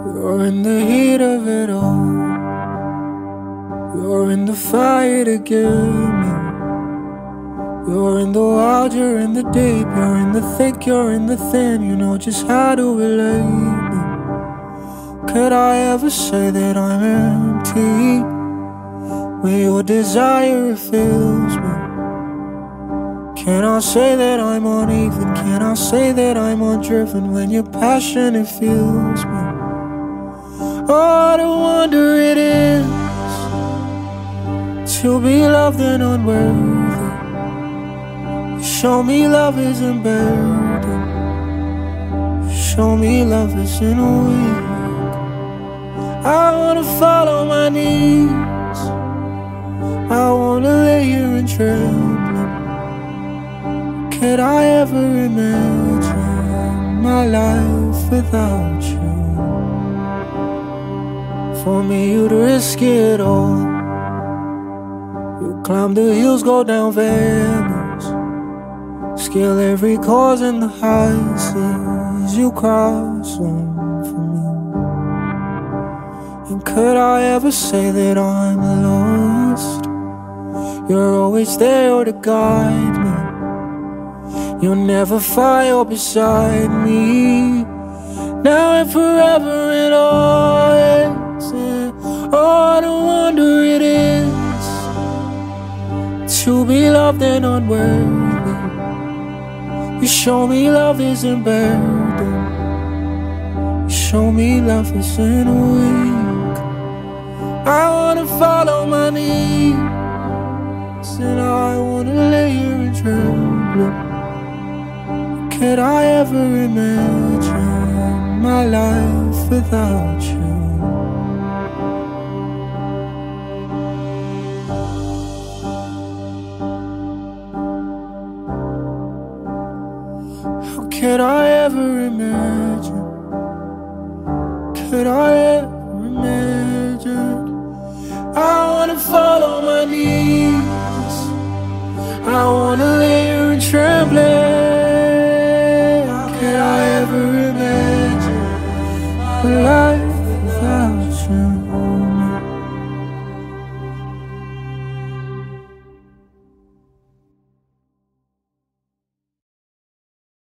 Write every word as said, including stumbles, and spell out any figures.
You're in the heat of it all. You're in the fire to give me. You're in the wild, you're in the deep. You're in the thick, you're in the thin. You know just how to relate me. Could I ever say that I'm empty when your desire fills me? Can I say that I'm uneven? Can I say that I'm undriven when your passion, it fills me? What a wonder it is to be loved and unworthy. You show me love isn't burden. You show me love isn't weak. I wanna follow my knees. I wanna lay here and trembling. Could I ever imagine my life without you? For me, you'd risk it all. You climb the hills, go down valleys, scale every course in the high seas. You cross on for me. And could I ever say that I'm lost? You're always there to guide me. You'll never fire beside me. Now and forever and always. Oh, what a wonder it is to be loved and unworthy. You show me love isn't burden. You show me love isn't weak. I wanna follow my knees, and I wanna lay here and tremble. Could I ever imagine my life without you? How could I ever imagine? Could I ever imagine? I wanna follow my knees. I wanna lay here and tremble. Could I ever imagine a life without you?